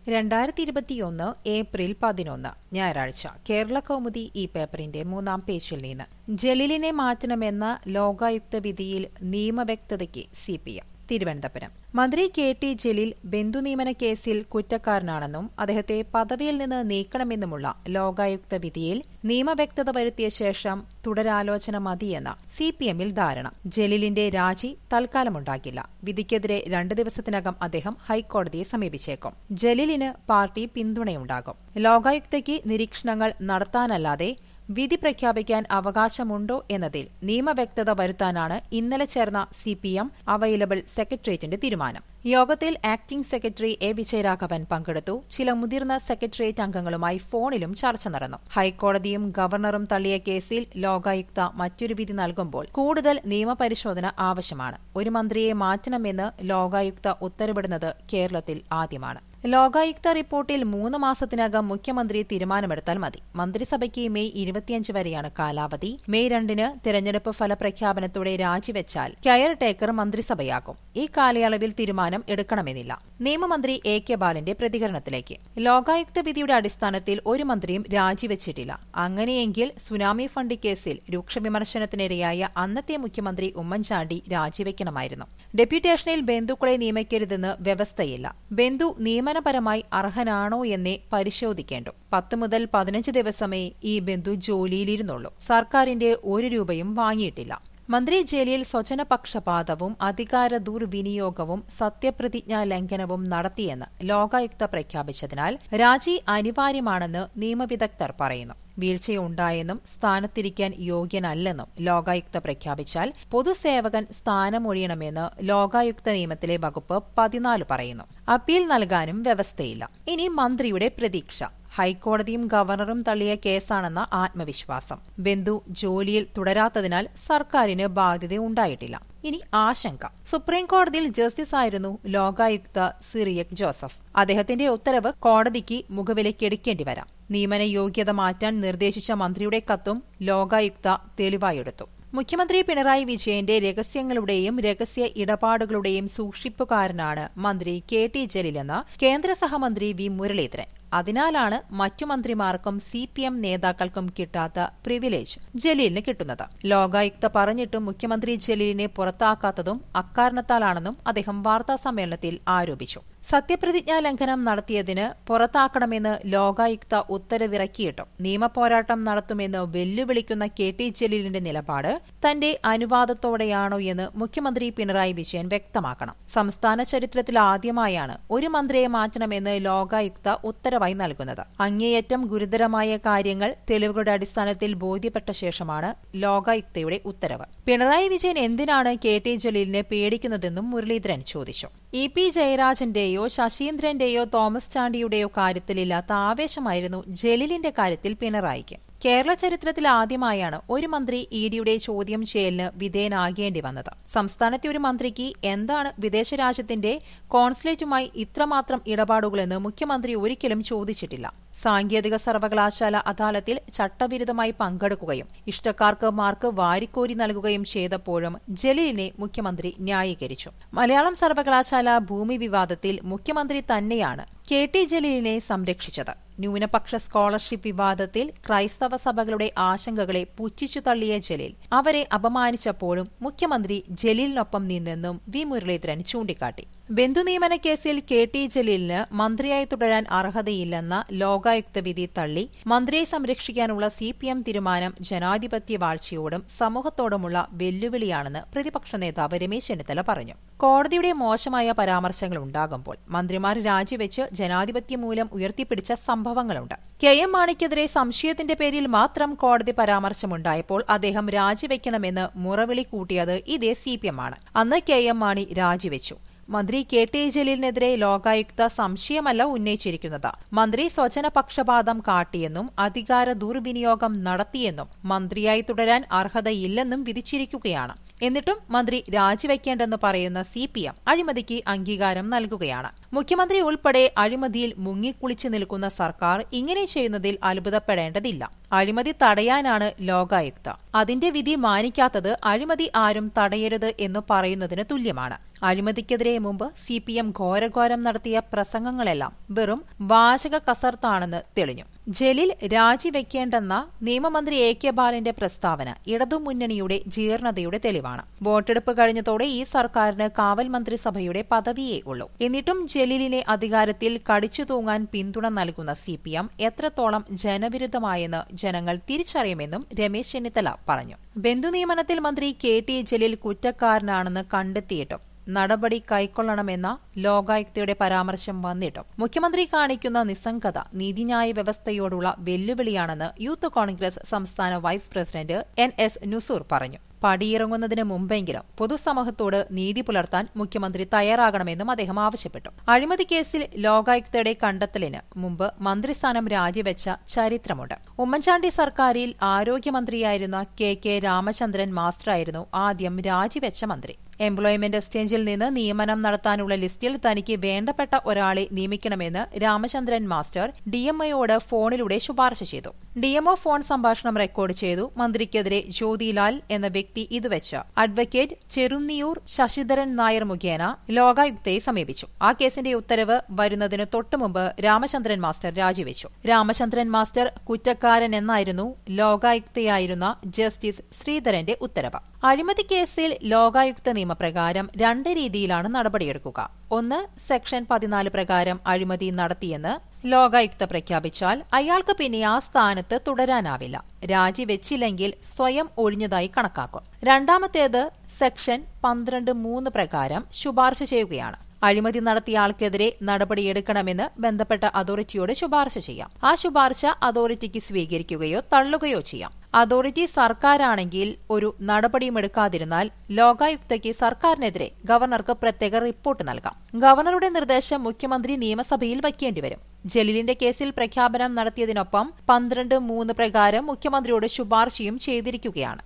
2021 April 11 ഞായറാഴ്ച കേരള കൗമുദി ഈ പേപ്പറിന്റെ 3-ാം പേജിൽ നിന്ന് ജലീലിനെ മാറ്റണമെന്ന ലോകായുക്ത വിധിയിൽ നിയമവ്യക്തതയ്ക്ക് സിപിഎം. തിരുവനന്തപുരം മന്ത്രി കെ ടി ജലീൽ ബന്ധുനിയമന കേസിൽ കുറ്റക്കാരനാണെന്നും അദ്ദേഹത്തെ പദവിയിൽ നിന്ന് നീക്കണമെന്നുമുള്ള ലോകായുക്ത വിധിയിൽ നിയമവ്യക്തത വരുത്തിയ ശേഷം തുടരാലോചന മതിയെന്ന സിപിഎമ്മിൽ ധാരണ. ജലീലിന്റെ രാജി തൽക്കാലമുണ്ടാകില്ല. വിധിക്കെതിരെ 2 ദിവസത്തിനകം അദ്ദേഹം ഹൈക്കോടതിയെ സമീപിച്ചേക്കും. ജലീലിന് പാർട്ടി പിന്തുണയുണ്ടാകും. ലോകായുക്തയ്ക്ക് നിരീക്ഷണങ്ങൾ നടത്താനല്ലാതെ വിധി പ്രഖ്യാപിക്കാൻ അവകാശമുണ്ടോ എന്നതിൽ നിയമവ്യക്തത വരുത്താനാണ് ഇന്നലെ ചേർന്ന സിപിഎം അവൈലബിൾ സെക്രട്ടേറിയറ്റിന്റെ തീരുമാനം. യോഗത്തിൽ ആക്ടിംഗ് സെക്രട്ടറി എ വിജയരാഘവൻ പങ്കെടുത്തു. ചില മുതിർന്ന സെക്രട്ടേറിയറ്റ് അംഗങ്ങളുമായി ഫോണിലും ചർച്ച നടന്നു. ഹൈക്കോടതിയും ഗവർണറും തള്ളിയ കേസിൽ ലോകായുക്ത മറ്റൊരു വിധി നൽകുമ്പോൾ കൂടുതൽ നിയമപരിശോധന ആവശ്യമാണ്. ഒരു മന്ത്രിയെ മാറ്റണമെന്ന് ലോകായുക്ത ഉത്തരവിടുന്നത് കേരളത്തിൽ ആദ്യമാണ്. ലോകായുക്ത റിപ്പോർട്ടിൽ 3 മാസത്തിനകം മുഖ്യമന്ത്രി തീരുമാനമെടുത്താൽ മതി. മന്ത്രിസഭയ്ക്ക് മെയ് 25 വരെയാണ് കാലാവധി. മെയ് 2 തെരഞ്ഞെടുപ്പ് ഫലപ്രഖ്യാപനത്തോടെ രാജിവെച്ചാൽ കെയർ ടേക്കർ മന്ത്രിസഭയാകും. ഈ കാലയളവിൽ തീരുമാനം എടുക്കണമെന്നില്ല. നിയമമന്ത്രി എ കെ ബാലന്റെ പ്രതികരണത്തിലേക്ക്. ലോകായുക്ത വിധിയുടെ അടിസ്ഥാനത്തിൽ ഒരു മന്ത്രിയും രാജിവെച്ചിട്ടില്ല. അങ്ങനെയെങ്കിൽ സുനാമി ഫണ്ട് കേസിൽ രൂക്ഷ വിമർശനത്തിനിരയായ അന്നത്തെ മുഖ്യമന്ത്രി ഉമ്മൻചാണ്ടി രാജിവെക്കണമായിരുന്നു. ഡെപ്യൂട്ടേഷനിൽ ബന്ധുക്കളെ നിയമിക്കരുതെന്ന് വ്യവസ്ഥയില്ല. ബന്ധു നിയമനപരമായി അർഹനാണോ എന്നേ പരിശോധിക്കേണ്ടു. 10 മുതൽ 15 ദിവസമേ ഈ ബന്ധു ജോലിയിലിരുന്നുള്ളൂ. സർക്കാരിന്റെ 1 രൂപയും വാങ്ങിയിട്ടില്ല. മന്ത്രി ജലീൽ സ്വജനപക്ഷപാതവും അധികാര ദുർവിനിയോഗവും സത്യപ്രതിജ്ഞാ ലംഘനവും നടത്തിയെന്ന് ലോകായുക്ത പ്രഖ്യാപിച്ചതിനാൽ രാജി അനിവാര്യമാണെന്ന് നിയമവിദഗ്ധർ പറയുന്നു. വീഴ്ചയുണ്ടായെന്നും സ്ഥാനത്തിരിക്കാൻ യോഗ്യനല്ലെന്നും ലോകായുക്ത പ്രഖ്യാപിച്ചാൽ പൊതുസേവകൻ സ്ഥാനമൊഴിയണമെന്ന് ലോകായുക്ത നിയമത്തിലെ വകുപ്പ് 14 പറയുന്നു. അപ്പീൽ നൽകാനും വ്യവസ്ഥയില്ല. ഇനി മന്ത്രിയുടെ പ്രതീക്ഷ. ഹൈക്കോടതിയും ഗവർണറും തള്ളിയ കേസാണെന്ന ആത്മവിശ്വാസം. ബന്ധു ജോലിയിൽ തുടരാത്തതിനാൽ സർക്കാരിന് ബാധ്യതയുണ്ടായിട്ടില്ല. ഇനി ആശങ്ക. സുപ്രീംകോടതിയിൽ ജസ്റ്റിസായിരുന്നു ലോകായുക്ത സിറിയക് ജോസഫ്. അദ്ദേഹത്തിന്റെ ഉത്തരവ് കോടതിക്ക് മുഖവിലക്കെടുക്കേണ്ടി വരാം. നിയമന യോഗ്യത മാറ്റാൻ നിർദ്ദേശിച്ച മന്ത്രിയുടെ കത്തും ലോകായുക്ത തെളിവായെടുത്തു. മുഖ്യമന്ത്രി പിണറായി വിജയന്റെ രഹസ്യങ്ങളുടെയും രഹസ്യ ഇടപാടുകളുടെയും സൂക്ഷിപ്പുകാരനാണ് മന്ത്രി കെ ടി ജലീലെന്ന് കേന്ദ്ര സഹമന്ത്രി വി മുരളീധരൻ. അതിനാലാണ് മറ്റു മന്ത്രിമാർക്കും സിപിഎം നേതാക്കൾക്കും കിട്ടാത്ത പ്രിവിലേജ് ജലീലിന് കിട്ടുന്നത്. ലോകായുക്ത പറഞ്ഞിട്ടും മുഖ്യമന്ത്രി ജലീലിനെ പുറത്താക്കാത്തതും അക്കാരണത്താലാണെന്നും അദ്ദേഹം വാർത്താസമ്മേളനത്തിൽ ആരോപിച്ചു. സത്യപ്രതിജ്ഞാ ലംഘനം നടത്തിയതിന് പുറത്താക്കണമെന്ന് ലോകായുക്ത ഉത്തരവിറക്കിയിട്ടും നിയമപോരാട്ടം നടത്തുമെന്ന് വെല്ലുവിളിക്കുന്ന കെ ടി ജലീലിന്റെ നിലപാട് തന്റെ അനുവാദത്തോടെയാണോ എന്ന് മുഖ്യമന്ത്രി പിണറായി വിജയൻ വ്യക്തമാക്കണം. സംസ്ഥാന ചരിത്രത്തിൽ ആദ്യമായാണ് ഒരു മന്ത്രിയെ മാറ്റണമെന്ന് ലോകായുക്ത ഉത്തരവായി നൽകുന്നത്. അങ്ങേയറ്റം ഗുരുതരമായ കാര്യങ്ങൾ തെളിവുകളുടെ അടിസ്ഥാനത്തിൽ ബോധ്യപ്പെട്ട ശേഷമാണ് ലോകായുക്തയുടെ ഉത്തരവ്. പിണറായി വിജയൻ എന്തിനാണ് കെ ടി ജലീലിനെ പേടിക്കുന്നതെന്നും മുരളീധരൻ ചോദിച്ചു. ഇ പി ജയരാജന്റെയോ ശശീന്ദ്രന്റെയോ തോമസ് ചാണ്ടിയുടെയോ കാര്യത്തിലില്ലാത്ത ആവേശമായിരുന്നു ജലീലിന്റെ കാര്യത്തിൽ പിണറായിക്ക്. കേരള ചരിത്രത്തിൽ ആദ്യമായാണ് ഒരു മന്ത്രി ഇഡിയുടെ ചോദ്യം ചെയ്യലിന് വിധേയനാകേണ്ടി വന്നത്. സംസ്ഥാനത്തെ ഒരു മന്ത്രിക്ക് എന്താണ് വിദേശ രാജ്യത്തിന്റെ കോൺസുലേറ്റുമായി ഇത്രമാത്രം ഇടപാടുകളെന്ന് മുഖ്യമന്ത്രി ഒരിക്കലും ചോദിച്ചിട്ടില്ല. സാങ്കേതിക സർവകലാശാല അദാലത്തിൽ ചട്ടവിരുദ്ധമായി പങ്കെടുക്കുകയും ഇഷ്ടക്കാർക്ക് മാർക്ക് വാരിക്കോരി നൽകുകയും ചെയ്തപ്പോഴും ജലീലിനെ മുഖ്യമന്ത്രി ന്യായീകരിച്ചു. മലയാളം സർവകലാശാല ഭൂമി വിവാദത്തിൽ മുഖ്യമന്ത്രി തന്നെയാണ് കെ ടി ജലീലിനെ സംരക്ഷിച്ചത്. ന്യൂനപക്ഷ സ്കോളർഷിപ്പ് വിവാദത്തിൽ ക്രൈസ്തവ സഭകളുടെ ആശങ്കകളെ പുച്ഛിച്ചു തള്ളിയ ജലീൽ അവരെ അപമാനിച്ചപ്പോഴും മുഖ്യമന്ത്രി ജലീലിനൊപ്പം നിന്നെന്നും വി മുരളീധരൻ ചൂണ്ടിക്കാട്ടി. ബന്ധുനിയമന കേസിൽ കെ ടി ജലീലിന് മന്ത്രിയായി തുടരാൻ അർഹതയില്ലെന്ന ലോകായുക്ത വിധി തള്ളി മന്ത്രിയെ സംരക്ഷിക്കാനുള്ള സിപിഎം തീരുമാനം ജനാധിപത്യ വാഴ്ചയോടും സമൂഹത്തോടുമുള്ള വെല്ലുവിളിയാണെന്ന് പ്രതിപക്ഷ നേതാവ് രമേശ് ചെന്നിത്തല പറഞ്ഞു. കോടതിയുടെ മോശമായ പരാമർശങ്ങൾ ഉണ്ടാകുമ്പോൾ മന്ത്രിമാർ രാജിവെച്ച് ജനാധിപത്യ മൂലം ഉയർത്തിപ്പിടിച്ച സംഭവങ്ങളുണ്ട്. കെ എം മാണിക്കെതിരെ സംശയത്തിന്റെ പേരിൽ മാത്രം കോടതി പരാമർശമുണ്ടായപ്പോൾ അദ്ദേഹം രാജിവെക്കണമെന്ന് മുറവിളി കൂട്ടിയത് ഇതേ സിപിഎം ആണ്. അന്ന് കെ എം മാണി രാജിവെച്ചു. മന്ത്രി കെ ടി ജലീലിനെതിരെ ലോകായുക്ത സംശയമല്ല ഉന്നയിച്ചിരിക്കുന്നത്. മന്ത്രി സ്വജനപക്ഷപാതം കാട്ടിയെന്നും അധികാര ദുർവിനിയോഗം നടത്തിയെന്നും മന്ത്രിയായി തുടരാൻ അർഹതയില്ലെന്നും വിധിച്ചിരിക്കുകയാണ്. എന്നിട്ടും മന്ത്രി രാജിവെക്കേണ്ടെന്ന് പറയുന്ന സിപിഎം അഴിമതിക്ക് അംഗീകാരം നൽകുകയാണ്. മുഖ്യമന്ത്രി ഉൾപ്പെടെ അഴിമതിയിൽ മുങ്ങിക്കുളിച്ചു നിൽക്കുന്ന സർക്കാർ ഇങ്ങനെ ചെയ്യുന്നതിൽ അത്ഭുതപ്പെടേണ്ടതില്ല. അഴിമതി തടയാനാണ് ലോകായുക്ത. അതിന്റെ വിധി മാനിക്കാത്തത് അഴിമതി ആരും തടയരുത് എന്ന് പറയുന്നതിന് തുല്യമാണ്. അഴിമതിക്കെതിരെ മുമ്പ് CPM ഘോരഘോരം നടത്തിയ പ്രസംഗങ്ങളെല്ലാം വെറും വാചക കസർത്താണെന്ന് തെളിഞ്ഞു. ജലീൽ രാജിവെക്കേണ്ടെന്ന നിയമമന്ത്രി AK ബാലന്റെ പ്രസ്താവന ഇടതുമുന്നണിയുടെ ജീർണതയുടെ തെളിവാണ്. വോട്ടെടുപ്പ് കഴിഞ്ഞതോടെ ഈ സർക്കാരിന് കാവൽ മന്ത്രിസഭയുടെ പദവിയേ ഉള്ളൂ. എന്നിട്ടും ജലീലിനെ അധികാരത്തിൽ കടിച്ചു തൂങ്ങാൻ പിന്തുണ നൽകുന്ന CPM എത്രത്തോളം ജനവിരുദ്ധമായെന്ന് ജനങ്ങൾ തിരിച്ചറിയുമെന്നും രമേശ് ചെന്നിത്തല പറഞ്ഞു. ബന്ധുനിയമനത്തിൽ മന്ത്രി KT ജലീൽ കുറ്റക്കാരനാണെന്ന് കണ്ടെത്തിയിട്ടും നടപടി കൈക്കൊള്ളണമെന്ന ലോകായുക്തയുടെ പരാമർശം വന്നിട്ടും മുഖ്യമന്ത്രി കാണിക്കുന്ന നിസ്സംഗത നീതിന്യായ വ്യവസ്ഥയോടുള്ള വെല്ലുവിളിയാണെന്ന് യൂത്ത് കോൺഗ്രസ് സംസ്ഥാന വൈസ് പ്രസിഡന്റ് NS നുസൂർ പറഞ്ഞു. പടിയിറങ്ങുന്നതിന് മുമ്പെങ്കിലും പൊതുസമൂഹത്തോട് നീതി പുലർത്താൻ മുഖ്യമന്ത്രി തയ്യാറാകണമെന്നും അദ്ദേഹം ആവശ്യപ്പെട്ടു. അഴിമതി കേസിൽ ലോകായുക്തയുടെ കണ്ടെത്തലിന് മുമ്പ് മന്ത്രിസ്ഥാനം രാജിവെച്ച ചരിത്രമുണ്ട്. ഉമ്മൻചാണ്ടി സർക്കാരിൽ ആരോഗ്യമന്ത്രിയായിരുന്ന KK രാമചന്ദ്രൻ മാസ്റ്ററായിരുന്നു ആദ്യം രാജിവെച്ച മന്ത്രി. എംപ്ലോയ്മെന്റ് എക്സ്ചേഞ്ചിൽ നിന്ന് നിയമനം നടത്താനുള്ള ലിസ്റ്റിൽ തനിക്ക് വേണ്ടപ്പെട്ട ഒരാളെ നിയമിക്കണമെന്ന് രാമചന്ദ്രൻ മാസ്റ്റർ DMOയോട് ഫോണിലൂടെ ശുപാർശ ചെയ്തു. DMO ഫോൺ സംഭാഷണം റെക്കോർഡ് ചെയ്തു. മന്ത്രിക്കെതിരെ ജ്യോതിലാൽ എന്ന വ്യക്തി ഇതുവെച്ച് അഡ്വക്കേറ്റ് ചെറുന്നിയൂർ ശശിധരൻ നായർ മുഖേന ലോകായുക്തയെ സമീപിച്ചു. ആ കേസിന്റെ ഉത്തരവ് വരുന്നതിന് തൊട്ടുമുമ്പ് രാമചന്ദ്രൻ മാസ്റ്റർ രാജിവെച്ചു. രാമചന്ദ്രൻ മാസ്റ്റർ കുറ്റക്കാരനെന്നായിരുന്നു ലോകായുക്തയായിരുന്ന ജസ്റ്റിസ് ശ്രീധരന്റെ ഉത്തരവ്. അഴിമതി കേസിൽ ലോകായുക്ത നിയമപ്രകാരം 2 രീതിയിലാണ് നടപടിയെടുക്കുക. ഒന്ന്, സെക്ഷൻ 14 പ്രകാരം അഴിമതി നടത്തിയെന്ന് ലോകായുക്ത പ്രഖ്യാപിച്ചാൽ അയാൾക്ക് പിന്നെ ആ സ്ഥാനത്ത് തുടരാനാവില്ല. രാജിവെച്ചില്ലെങ്കിൽ സ്വയം ഒഴിഞ്ഞതായി കണക്കാക്കും. രണ്ടാമത്തേത് സെക്ഷൻ 12(3) പ്രകാരം ശുപാർശ ചെയ്യുകയാണ്. അഴിമതി നടത്തിയ ആൾക്കെതിരെ നടപടിയെടുക്കണമെന്ന് ബന്ധപ്പെട്ട അതോറിറ്റിയോട് ശുപാർശ ചെയ്യാം. ആ ശുപാർശ അതോറിറ്റിക്ക് സ്വീകരിക്കുകയോ തള്ളുകയോ ചെയ്യാം. അതോറിറ്റി സർക്കാരാണെങ്കിൽ ഒരു നടപടിയും എടുക്കാതിരുന്നാൽ ലോകായുക്തയ്ക്ക് സർക്കാരിനെതിരെ ഗവർണർക്ക് പ്രത്യേക റിപ്പോർട്ട് നൽകാം. ഗവർണറുടെ നിർദ്ദേശം മുഖ്യമന്ത്രി നിയമസഭയിൽ വയ്ക്കേണ്ടിവരും. ജലീലിന്റെ കേസിൽ പ്രഖ്യാപനം നടത്തിയതിനൊപ്പം 12(3) പ്രകാരം മുഖ്യമന്ത്രിയോട് ശുപാർശയും ചെയ്തിരിക്കുകയാണ്.